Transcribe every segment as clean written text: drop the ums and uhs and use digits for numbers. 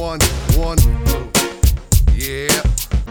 one, yeah.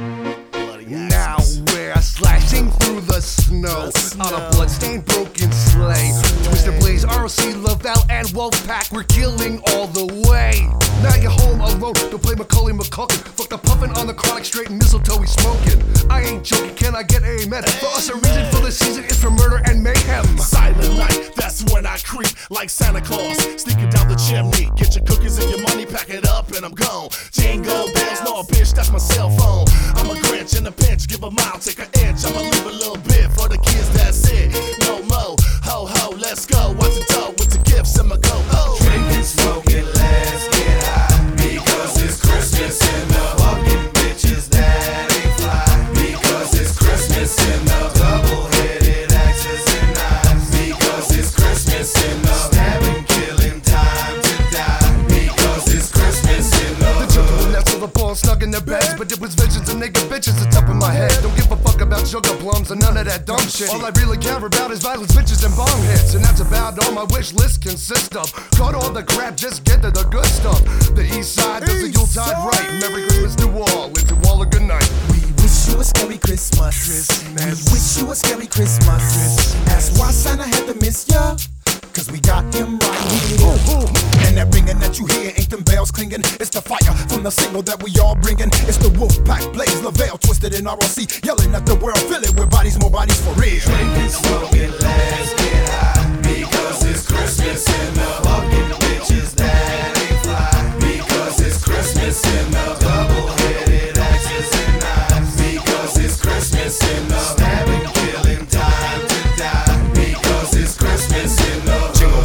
Now we're slashing through the snow on a bloodstained broken sleigh. Twisted Blaze, ROC, Lavelle, and Wolfpack, we're killing all the way. Now you're home alone, don't play Macaulay McCulkin. Fuck the puffin' on the chronic, straight mistletoe we smoking. I ain't joking, can I get amen? For us a reason for the season is for murder and mayhem. Silent night, that's when I creep like Santa Claus, sneaking down the chimney. Get your cookies and your money, pack it up and I'm gone. Jingle bells, no bitch, that's my cell phone. I'm a Grinch in a pinch, give a mile, take an inch. I'ma leave a little bit for the kids, that's it. No mo, ho ho, let's go. Watch the dog with the gifts, I'ma go. Oh. Drinking, smoking, let's get high, because it's Christmas and the fucking bitches that ain't fly, because it's Christmas and the double-headed axes and knives, because it's Christmas and the stabbing, killing, time to die, because it's Christmas and The children that's all the born snug in their beds, but it was visions of nigga bitches that's up in my head. Don't give a fuck about sugar plums or none of that dumb shit. All I really care about is violence, bitches, and bong hits, and that's about all my wish list consists of. Cut all the crap, just get to the good stuff. The east side does the Yuletide right. Merry Christmas to all, and to all a good night. We wish you a scary Christmas. We wish you a scary Christmas. That's why Santa had to miss ya, cause we got him right here. And that ringing that you hear ain't them bells clinging. It's the fire from the single that we all bringing. It's the Wolfpack, Blaze, Lavelle, Twisted, and ROC, yelling at the world, fill it with bodies, more bodies for real. Drinking, smoking, let's get high, because it's Christmas and the fucking bitches that ain't fly, because it's Christmas and the double-headed axes and knives, because it's Christmas and the stabbing, killing, time to die, because it's Christmas and the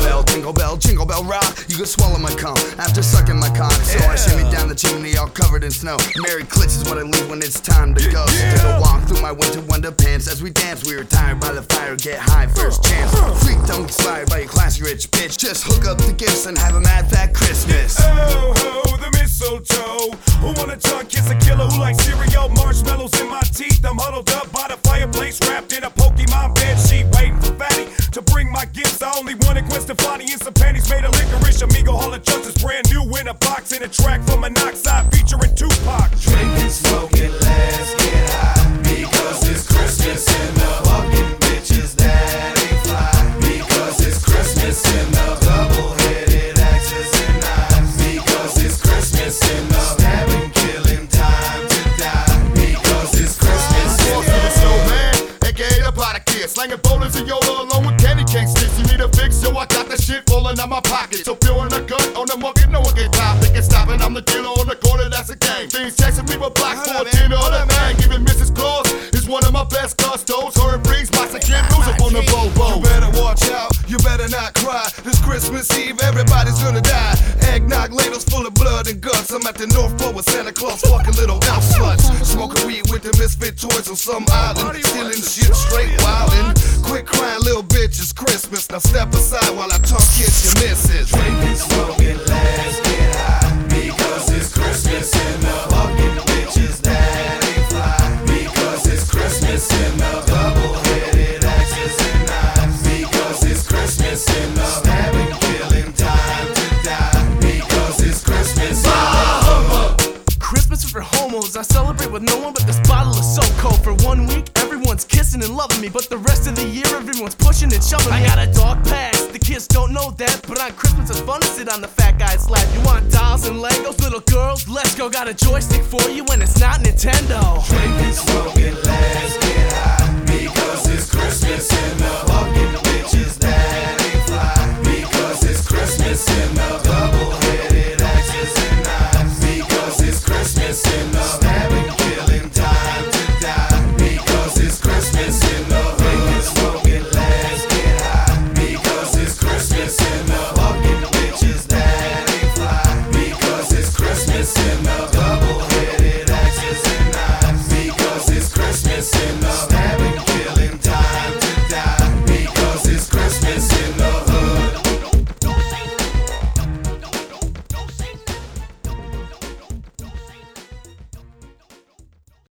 Jingle bell rock, you can swallow my cum after sucking my cock. So I shimmy down the chimney all covered in snow. Merry Klitz is what I leave when it's time to go. So take a walk through my winter wonder pants. As we dance, we retire by the fire, get high first chance. Freak, don't get inspired by your classy rich bitch. Just hook up the gifts and have a mad fat Christmas. Oh ho, the mistletoe. Who wanna tongue kiss a killer who likes cereal? Marshmallows in my teeth. I'm huddled up by the fireplace, wrapped in a Pokemon bed sheet, waiting for Fatty to bring my gifts. I only wanted Gwen Stefani and some panties made of licorice. Amigo Hall of Justice, brand new in a box, in a track from Monoxide featuring Tupac. Drinking, smoking, let's get high, because it's Christmas and the fucking bitches that ain't fly, because it's Christmas and the double-headed axes and knives, because it's Christmas and the stabbing, killing, time to die, because it's Christmas and the snowman, aka the Potter Kid, slanging bowlers and Yola along with candy cane sticks. You need a fix, so I got that shit falling out my pocket. So feeling a gun on the market, no one can top. They can stop it, I'm the dealer on the corner, that's a game. Things chasing me with blocks for a dinner on that man. Even Mrs. Claus is one of my best custos. Her and Breeze, box and can't lose up on the Bobo. You better watch out, you better not cry. This Christmas Eve, everybody's gonna die. Eggnog ladles full of blood and guts. I'm at the North Pole with Santa Claus, fucking little elf sluts. Smoking weed with the misfit toys on some island. Stealing shit straight wildin'. Quit crying, little bitch, it's Christmas. Now step aside while I talk kiss your missus. drinking, smoking, let's get high, because it's Christmas and the fucking bitches that ain't fly, because it's Christmas and the double-headed axes and knives, because it's Christmas and the stabbing, killing, time to die, because it's Christmas and the Christmas is for homos. I celebrate with no one, but this bottle is so cold. For 1 week, everyone's kissing and loving me, but the rest of the year, everyone's pushing and shoving me. I got a dog pass, the kids don't know that, but on Christmas it's fun to sit on the fat guy's lap. You want dolls and Legos, little girls? Let's go. Got a joystick for you, and it's not Nintendo. drinking, smoking, let's get high, because it's Christmas and the fucking bitches that ain't fly, because it's Christmas and the